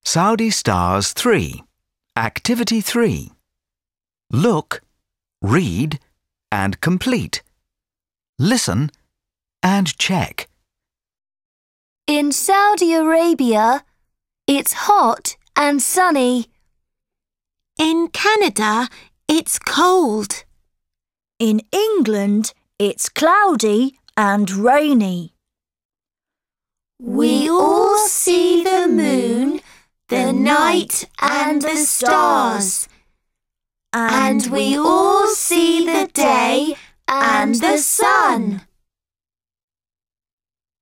Saudi Stars 3. Activity 3. Look, read and complete. Listen and check. In Saudi Arabia, it's hot and sunny. In Canada, it's cold. In England, it's cloudy and rainy. We all see the moon, the night and the stars. And we all see the day and the sun.